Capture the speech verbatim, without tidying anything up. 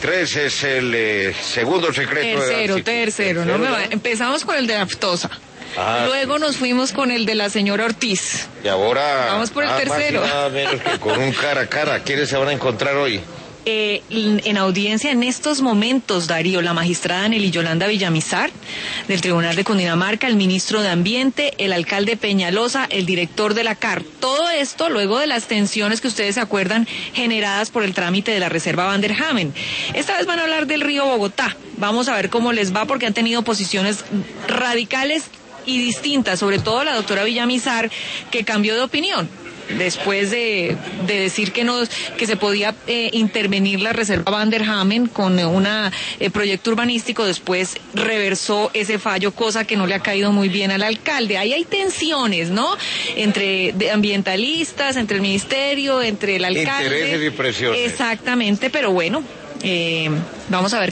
veintitrés es el eh, segundo secreto. Tercero, de tercero. tercero no me va. Empezamos con el de aftosa. Ah, Luego sí. nos fuimos con el de la señora Ortiz. Y ahora... Vamos por el nada tercero. Más y nada menos que con un cara a cara. ¿Quiénes se van a encontrar hoy? Eh, en audiencia en estos momentos, Darío, la magistrada Nelly Yolanda Villamizar, del Tribunal de Cundinamarca, el ministro de Ambiente, el alcalde Peñalosa, el director de la C A R. Todo esto luego de las tensiones que ustedes se acuerdan generadas por el trámite de la reserva Van der Hamen. Esta vez van a hablar del río Bogotá. Vamos a ver cómo les va porque han tenido posiciones radicales y distintas, sobre todo la doctora Villamizar, que cambió de opinión después de, de decir que no que se podía eh, intervenir la reserva Van der Hamen con un eh, proyecto urbanístico. Después reversó ese fallo, cosa que no le ha caído muy bien al alcalde. Ahí hay tensiones, ¿no? Entre de ambientalistas, entre el ministerio, entre el alcalde. Intereses y presiones. Exactamente, pero bueno, eh, vamos a ver